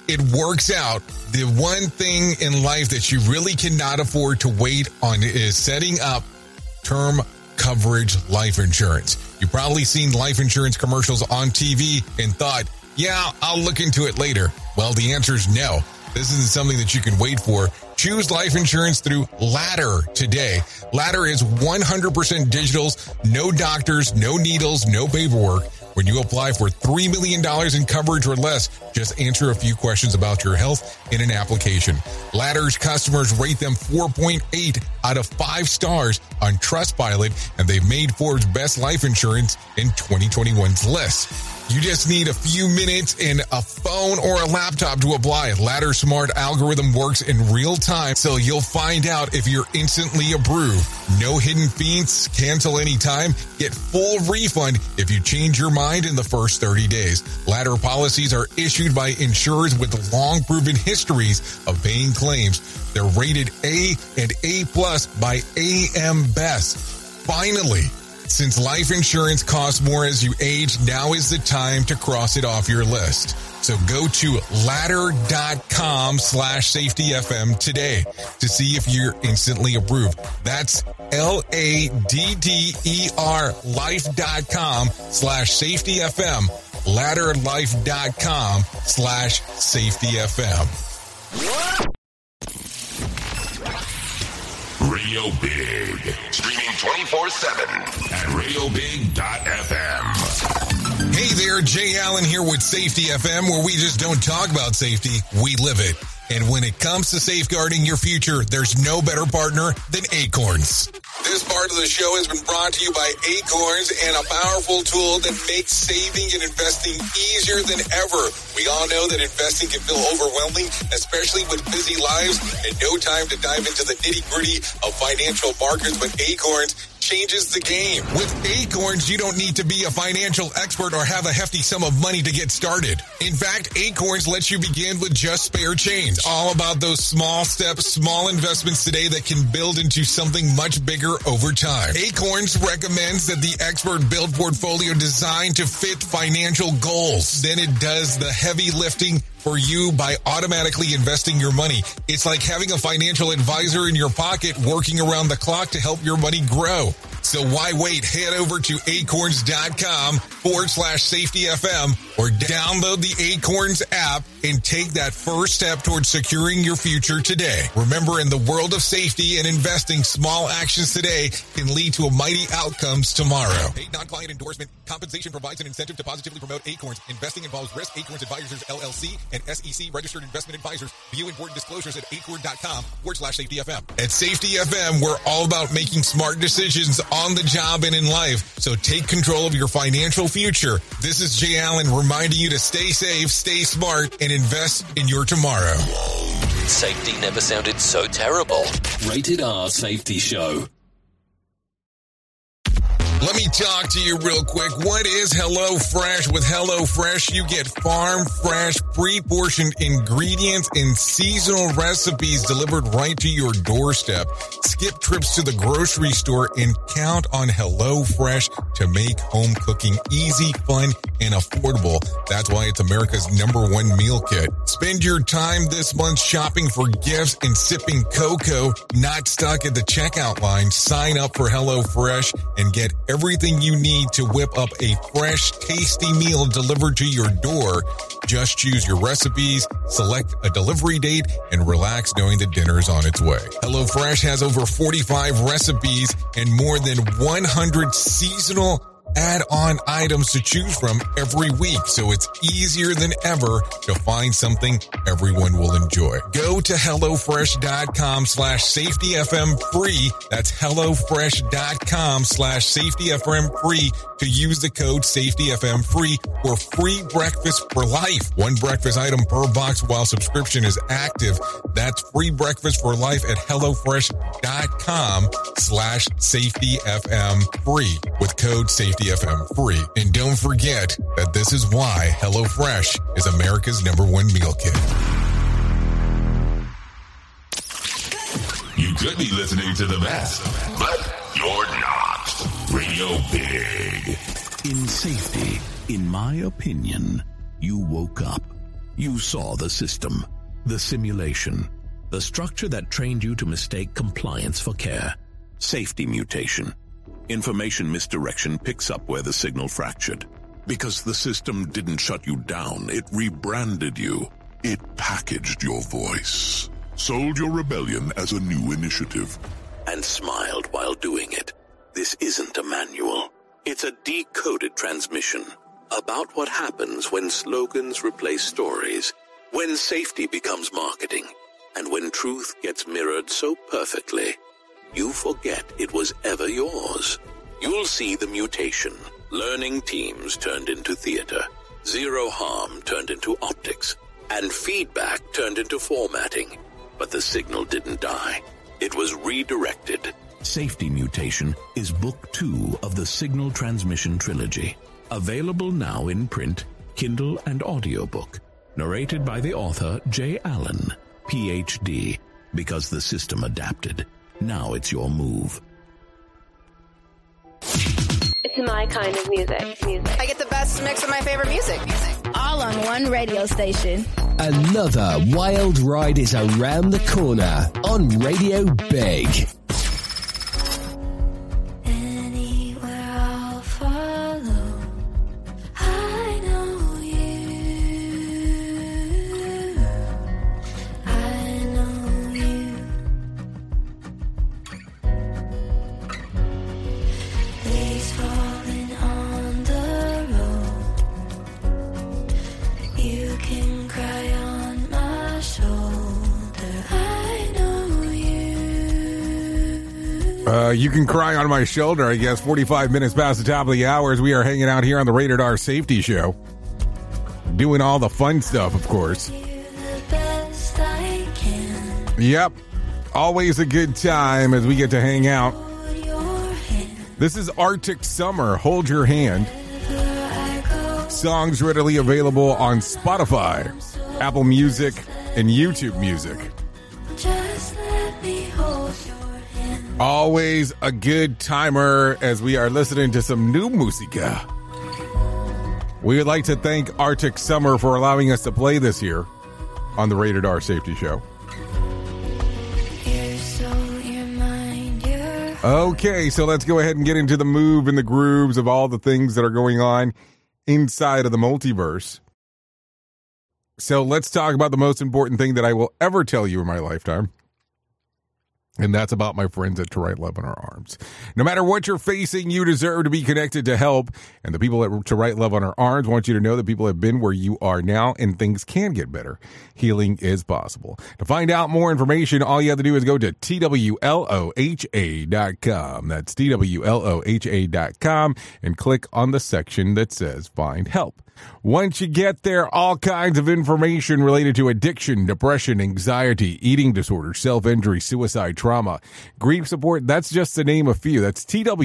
it works out. The one thing in life that you really cannot afford to wait on is setting up term coverage life insurance. You've probably seen life insurance commercials on TV and thought, yeah, I'll look into it later. Well, the answer is no. This isn't something that you can wait for. Choose life insurance through Ladder today. Ladder is 100% digitals, no doctors, no needles, no paperwork. When you apply for $3 million in coverage or less, just answer a few questions about your health in an application. Ladder's customers rate them 4.8 out of 5 stars on Trustpilot, and they've made Forbes' Best Life Insurance in 2021's list. You just need a few minutes and a phone or a laptop to apply. Ladder's smart algorithm works in real time, so you'll find out if you're instantly approved. No hidden fees, cancel anytime, get full refund if you change your mind in the first 30 days. Ladder policies are issued by insurers with long proven histories of paying claims. They're rated A and A+ by AM Best. Finally, since life insurance costs more as you age, now is the time to cross it off your list. So go to ladder.com/safetyfm today to see if you're instantly approved. That's LADDER life.com/safetyfm. Ladderlife.com/safetyfm. Radio Big. Streaming 24/7 at radiobig.fm. Hey there, Jay Allen here with Safety FM, where we just don't talk about safety, we live it. And when it comes to safeguarding your future, there's no better partner than Acorns. This part of the show has been brought to you by Acorns and a powerful tool that makes saving and investing easier than ever. We all know that investing can feel overwhelming, especially with busy lives and no time to dive into the nitty-gritty of financial markets, but Acorns changes the game. With Acorns, you don't need to be a financial expert or have a hefty sum of money to get started. In fact, Acorns lets you begin with just spare change. All about those small steps, small investments today that can build into something much bigger over time. Acorns recommends that the expert build portfolio designed to fit financial goals. Then it does the heavy lifting for you by automatically investing your money. It's like having a financial advisor in your pocket working around the clock to help your money grow. So why wait? Head over to acorns.com/safetyfm or download the Acorns app and take that first step towards securing your future today. Remember, in the world of safety and investing, small actions today can lead to mighty outcomes tomorrow. Paid non-client endorsement. Compensation provides an incentive to positively promote Acorns. Investing involves risk. Acorns Advisors, LLC, and SEC registered investment advisors. View important disclosures at acorn.com/safetyfm. At Safety FM, we're all about making smart decisions on the job and in life. So take control of your financial future. This is Jay Allen reminding you to stay safe, stay smart, and invest in your tomorrow. Safety never sounded so terrible. Rated R Safety Show. Let me talk to you real quick. What is HelloFresh? With HelloFresh, you get farm fresh, pre-portioned ingredients and seasonal recipes delivered right to your doorstep. Skip trips to the grocery store and count on HelloFresh to make home cooking easy, fun, and affordable. That's why it's America's #1 meal kit. Spend your time this month shopping for gifts and sipping cocoa, not stuck at the checkout line. Sign up for HelloFresh and get everything you need to whip up a fresh, tasty meal delivered to your door. Just choose your recipes, select a delivery date, and relax knowing that dinner is on its way. HelloFresh has over 45 recipes and more than 100 seasonal add-on items to choose from every week, so it's easier than ever to find something everyone will enjoy. Go to HelloFresh.com/safetyfm free. That's HelloFresh.com/safetyfm free to use the code SafetyFM free for free breakfast for life. One breakfast item per box while subscription is active. That's free breakfast for life at HelloFresh.com/safetyfm free with code SafetyFM free. And don't forget that this is why HelloFresh is America's #1 meal kit. You could be listening to the best, but you're not. Radio Big. In safety, in my opinion, you woke up, You saw the system, the simulation, the structure that trained you to mistake compliance for care. Safety mutation. Information misdirection picks up where the signal fractured. Because the system didn't shut you down, it rebranded you. It packaged your voice, sold your rebellion as a new initiative, and smiled while doing it. This isn't a manual. It's a decoded transmission about what happens when slogans replace stories, when safety becomes marketing, and when truth gets mirrored so perfectly, you forget it was ever yours. You'll see the mutation. Learning teams turned into theater, zero harm turned into optics, and feedback turned into formatting. But the signal didn't die. It was redirected. Safety Mutation is Book 2 of the Signal Transmission Trilogy. Available now in print, Kindle, and audiobook. Narrated by the author Jay Allen, Ph.D. Because the system adapted. Now it's your move. It's my kind of music. I get the best mix of my favorite music. All on one radio station. Another wild ride is around the corner on Radio Big. Anywhere I'll follow. I know you. I know you. Leaves falling on the road. You can cry on my shoulder. I know you. You can cry on my shoulder, I guess. 45 minutes past the top of the hour as we are hanging out here on the Rated R Safety Show. Doing all the fun stuff, of course. Best I can. Yep. Always a good time as we get to hang out. This is Arctic Summer, Hold Your Hand. Songs readily available on Spotify, Apple Music, and YouTube Music. Just let me hold your hand. Always a good timer as we are listening to some new musica. We would like to thank Arctic Summer for allowing us to play this here on the Rated R Safety Show. Your soul, your mind, your Okay, so let's go ahead and get into the move and the grooves of all the things that are going on inside of the multiverse. So let's talk about the most important thing that I will ever tell you in my lifetime. And that's about my friends at To Right Love in Our Arms. No matter what you're facing, you deserve to be connected to help. And the people at To Right Love on Our Arms want you to know that people have been where you are now and things can get better. Healing is possible. To find out more information, all you have to do is go to TWLOHA.com. That's TWLOHA.com and click on the section that says Find Help. Once you get there, all kinds of information related to addiction, depression, anxiety, eating disorders, self-injury, suicide, trauma, grief support, that's just to name a few. That's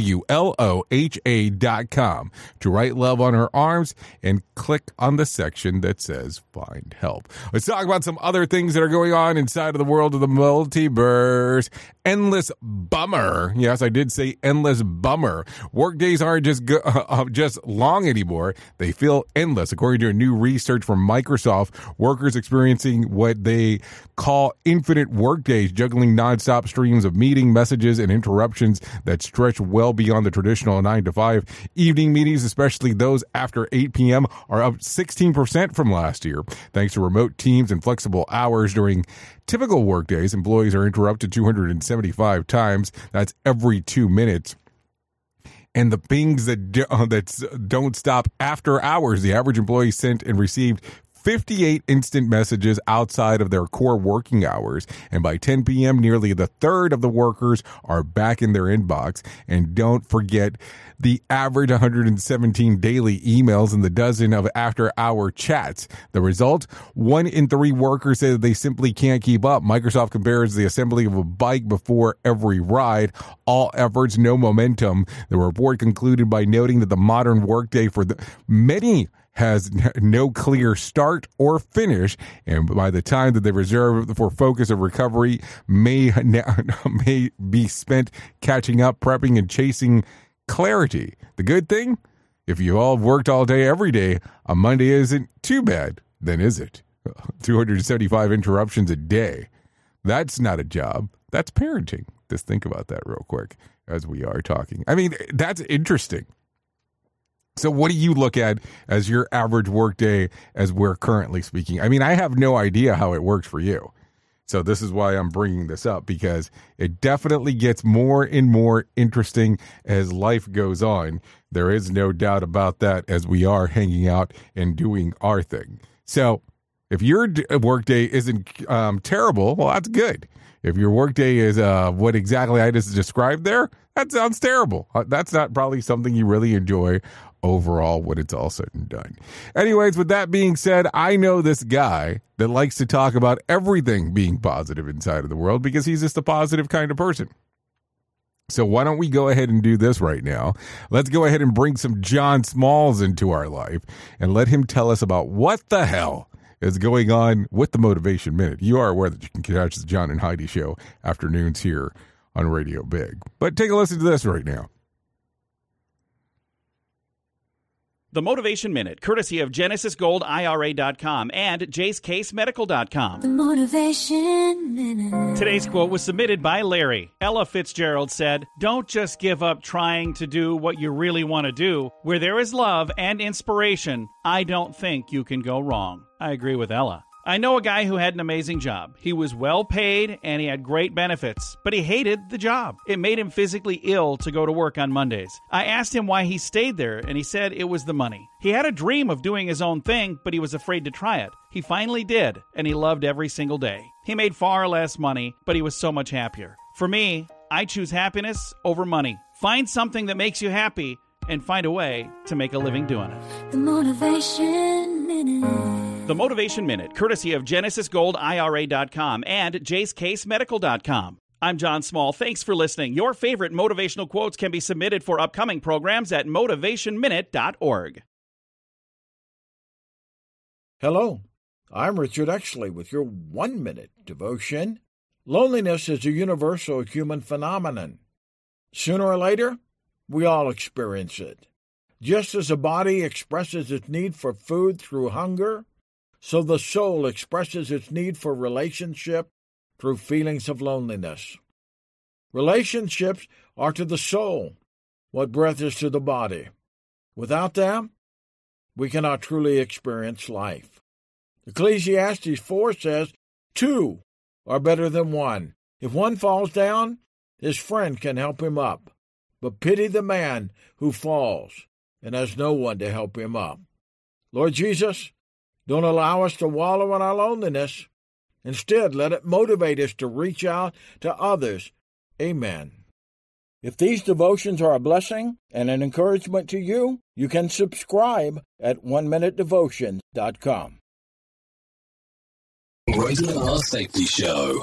TWLOHA.com. To Right Love on Her Arms and click on the section that says Find Help. Let's talk about some other things that are going on inside of the world of the multiverse. Endless bummer. Yes, I did say endless bummer. Workdays aren't just long anymore. They feel endless. According to a new research from Microsoft, workers experiencing what they call infinite workdays, juggling nonstop streams of meeting messages and interruptions that stretch well beyond the traditional 9 to 5. Evening meetings, especially those after 8 p.m., are up 16% from last year. Thanks to remote teams and flexible hours during typical workdays, employees are interrupted 275 times. That's every 2 minutes. And the pings that don't stop after hours. The average employee sent and received 58 instant messages outside of their core working hours. And by 10 p.m., nearly a third of the workers are back in their inbox. And don't forget the average 117 daily emails and the dozen of after-hour chats. The result? 1 in 3 workers say that they simply can't keep up. Microsoft compares the assembly of a bike before every ride. All efforts, no momentum. The report concluded by noting that the modern workday for many has no clear start or finish, and by the time that they reserve for focus of recovery may be spent catching up, prepping, and chasing clarity. The good thing, if you all have worked all day every day, a Monday isn't too bad, then is it? 275 interruptions a day. That's not a job. That's parenting. Just think about that real quick as we are talking. I mean, that's interesting. So what do you look at as your average workday as we're currently speaking? I mean, I have no idea how it works for you. So this is why I'm bringing this up, because it definitely gets more and more interesting as life goes on. There is no doubt about that as we are hanging out and doing our thing. So if your workday isn't terrible, well, that's good. If your workday is what exactly I just described there, that sounds terrible. That's not probably something you really enjoy overall when it's all said and done. Anyways, with that being said, I know this guy that likes to talk about everything being positive inside of the world because he's just a positive kind of person. So why don't we go ahead and do this right now? Let's go ahead and bring some John Smalls into our life and let him tell us about what the hell is going on with the Motivation Minute. You are aware that you can catch the John and Heidi Show afternoons here on Radio Big. But take a listen to this right now. The Motivation Minute, courtesy of GenesisGoldIRA.com and JaceCaseMedical.com. The Motivation Minute. Today's quote was submitted by Larry. Ella Fitzgerald said, "Don't just give up trying to do what you really want to do. Where there is love and inspiration, I don't think you can go wrong." I agree with Ella. I know a guy who had an amazing job. He was well paid and he had great benefits, but he hated the job. It made him physically ill to go to work on Mondays. I asked him why he stayed there, and he said it was the money. He had a dream of doing his own thing, but he was afraid to try it. He finally did, and he loved every single day. He made far less money, but he was so much happier. For me, I choose happiness over money. Find something that makes you happy and find a way to make a living doing it. The Motivation Minute. The Motivation Minute, courtesy of GenesisGoldIRA.com and JaceCaseMedical.com. I'm John Small. Thanks for listening. Your favorite motivational quotes can be submitted for upcoming programs at motivationminute.org. Hello, I'm Richard Exley with your 1-minute devotion. Loneliness is a universal human phenomenon. Sooner or later, we all experience it. Just as a body expresses its need for food through hunger, so the soul expresses its need for relationship through feelings of loneliness. Relationships are to the soul what breath is to the body. Without them, we cannot truly experience life. Ecclesiastes 4 says, 2 are better than 1. If one falls down, his friend can help him up. But pity the man who falls and has no one to help him up. Lord Jesus, don't allow us to wallow in our loneliness. Instead, let it motivate us to reach out to others. Amen. If these devotions are a blessing and an encouragement to you, you can subscribe at oneminutedevotion.com. Rated R Safety Show.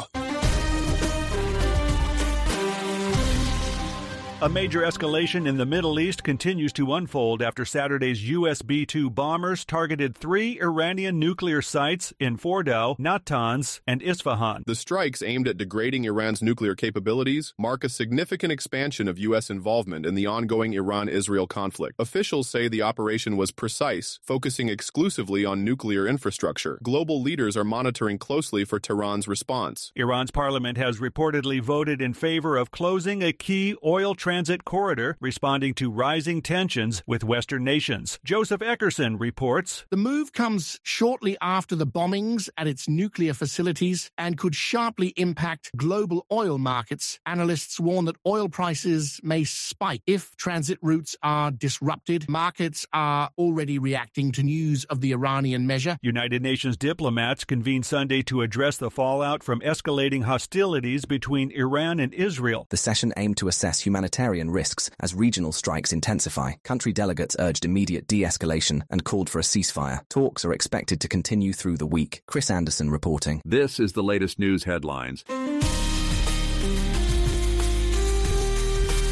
A major escalation in the Middle East continues to unfold after Saturday's U.S. B-2 bombers targeted 3 Iranian nuclear sites in Fordow, Natanz, and Isfahan. The strikes aimed at degrading Iran's nuclear capabilities mark a significant expansion of U.S. involvement in the ongoing Iran-Israel conflict. Officials say the operation was precise, focusing exclusively on nuclear infrastructure. Global leaders are monitoring closely for Tehran's response. Iran's parliament has reportedly voted in favor of closing a key oil transit corridor, responding to rising tensions with Western nations. Joseph Eckerson reports, the move comes shortly after the bombings at its nuclear facilities and could sharply impact global oil markets. Analysts warn that oil prices may spike if transit routes are disrupted. Markets are already reacting to news of the Iranian measure. United Nations diplomats convened Sunday to address the fallout from escalating hostilities between Iran and Israel. The session aimed to assess humanitarian risks as regional strikes intensify. Country delegates urged immediate de-escalation and called for a ceasefire. Talks are expected to continue through the week. Chris Anderson reporting. This is the latest news headlines.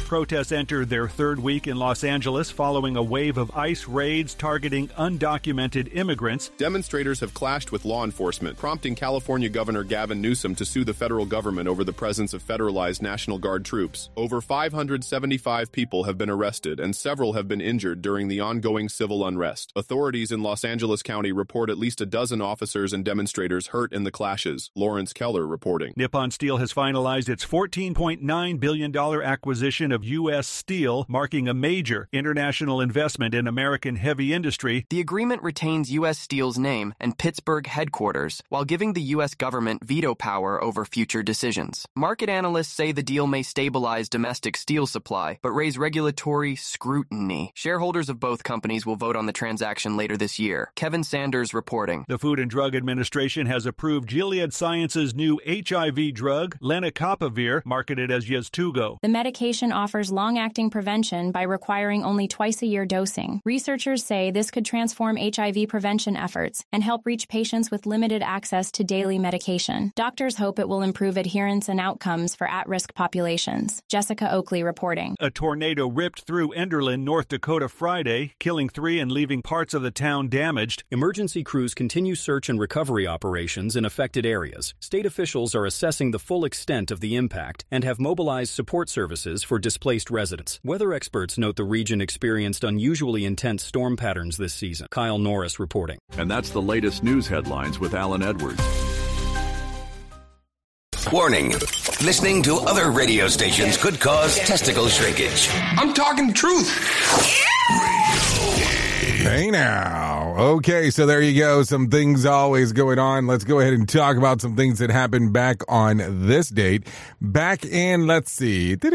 protests entered their third week in Los Angeles following a wave of ICE raids targeting undocumented immigrants. Demonstrators have clashed with law enforcement, prompting California Governor Gavin Newsom to sue the federal government over the presence of federalized National Guard troops. Over 575 people have been arrested and several have been injured during the ongoing civil unrest. Authorities in Los Angeles County report at least a dozen officers and demonstrators hurt in the clashes. Lawrence Keller reporting. Nippon Steel has finalized its $14.9 billion acquisition of U.S. Steel, marking a major international investment in American heavy industry. The agreement retains U.S. Steel's name and Pittsburgh headquarters, while giving the U.S. government veto power over future decisions. Market analysts say the deal may stabilize domestic steel supply, but raise regulatory scrutiny. Shareholders of both companies will vote on the transaction later this year. Kevin Sanders reporting. The Food and Drug Administration has approved Gilead Sciences' new HIV drug, lenacapavir, marketed as Yeztugo. The medication offers long-acting prevention by requiring only twice-a-year dosing. Researchers say this could transform HIV prevention efforts and help reach patients with limited access to daily medication. Doctors hope it will improve adherence and outcomes for at-risk populations. Jessica Oakley reporting. A tornado ripped through Enderlin, North Dakota Friday, killing 3 and leaving parts of the town damaged. Emergency crews continue search and recovery operations in affected areas. State officials are assessing the full extent of the impact and have mobilized support services for displaced residents. Weather experts note the region experienced unusually intense storm patterns this season. Kyle Norris reporting. And that's the latest news headlines with Alan Edwards. Warning. Listening to other radio stations could cause testicle shrinkage. I'm talking truth. Hey now. Okay, so there you go. Some things always going on. Let's go ahead and talk about some things that happened back on this date. Back in, let's see, in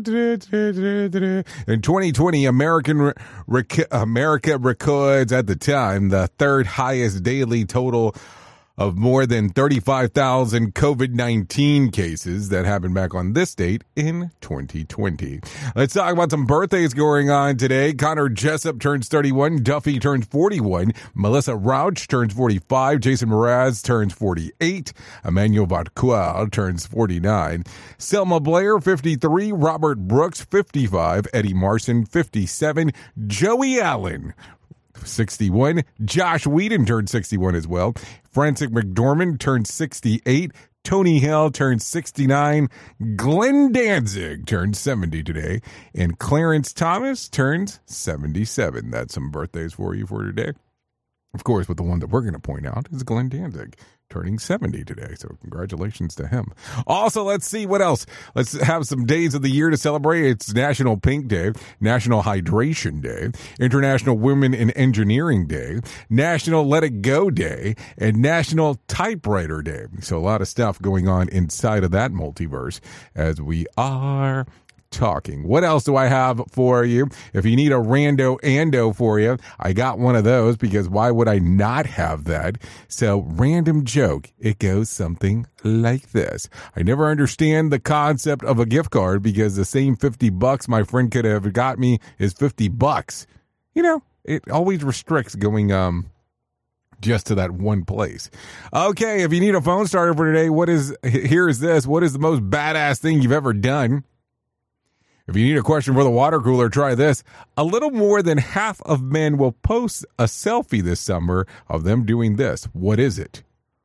2020, America records at the time the third highest daily total of more than 35,000 COVID-19 cases that happened back on this date in 2020. Let's talk about some birthdays going on today. Connor Jessup turns 31. Duffy turns 41. Melissa Rauch turns 45. Jason Mraz turns 48. Emmanuel Vatquel turns 49. Selma Blair, 53. Robert Brooks, 55. Eddie Marson, 57. Joey Allen, 61. Josh Whedon turned 61 as well. Francis McDormand turned 68. Tony Hill turned 69. Glenn Danzig turned 70 today. And Clarence Thomas turns 77. That's some birthdays for you for today. Of course, but the one that we're going to point out is Glenn Danzig, turning 70 today. So congratulations to him. Also, let's see what else. Let's have some days of the year to celebrate. It's National Pink Day, National Hydration Day, International Women in Engineering Day, National Let It Go Day, and National Typewriter Day. So a lot of stuff going on inside of that multiverse as we are talking. What else do I have for you? If you need a rando ando for you, I got one of those, because why would I not have that? So, random joke. It goes something like this. I never understand the concept of a gift card, because the same $50 my friend could have got me is $50. You know, it always restricts going just to that one place. Okay, if you need a phone starter for today, here is this. What is the most badass thing you've ever done? If you need a question for the water cooler, try this. A little more than half of men will post a selfie this summer of them doing this. What is it?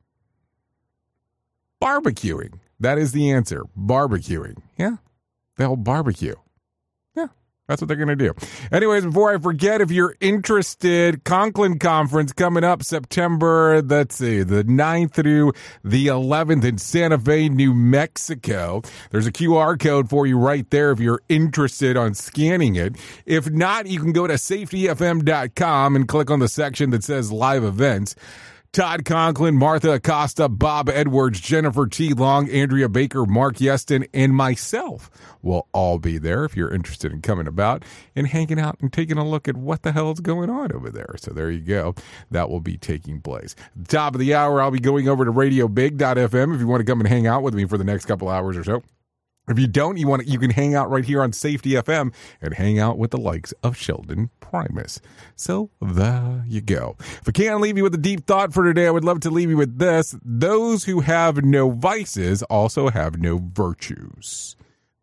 Barbecuing. That is the answer. Barbecuing. Yeah. They'll barbecue. Yeah. That's what they're going to do. Anyways, before I forget, if you're interested, Conklin Conference coming up September, the 9th through the 11th in Santa Fe, New Mexico. There's a QR code for you right there if you're interested on scanning it. If not, you can go to safetyfm.com and click on the section that says live events. Todd Conklin, Martha Acosta, Bob Edwards, Jennifer T. Long, Andrea Baker, Mark Yeston, and myself will all be there if you're interested in coming about and hanging out and taking a look at what the hell is going on over there. So there you go. That will be taking place. At the top of the hour, I'll be going over to RadioBig.fm if you want to come and hang out with me for the next couple hours or so. If you don't, you can hang out right here on Safety FM and hang out with the likes of Sheldon Primus. So there you go. If I can't leave you with a deep thought for today, I would love to leave you with this. Those who have no vices also have no virtues.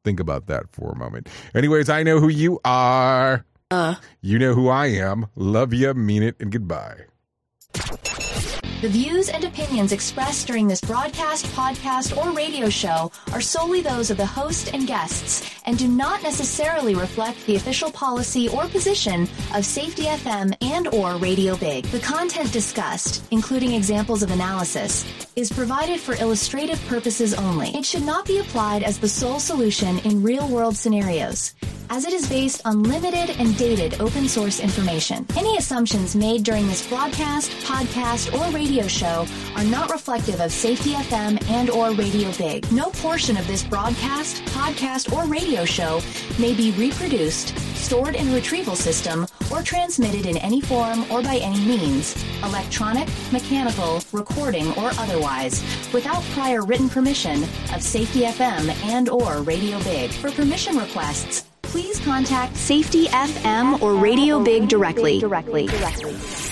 Think about that for a moment. Anyways, I know who you are. You know who I am. Love ya, mean it, and goodbye. The views and opinions expressed during this broadcast, podcast, or radio show are solely those of the host and guests and do not necessarily reflect the official policy or position of Safety FM and or Radio Big. The content discussed, including examples of analysis, is provided for illustrative purposes only. It should not be applied as the sole solution in real-world scenarios, as it is based on limited and dated open source information. Any assumptions made during this broadcast, podcast, or radio show are not reflective of Safety FM and or Radio Big. No portion of this broadcast, podcast, or radio show may be reproduced, stored in a retrieval system, or transmitted in any form or by any means, electronic, mechanical, recording, or otherwise, without prior written permission of Safety FM and or Radio Big. For permission requests, please contact Safety FM or Radio Big directly.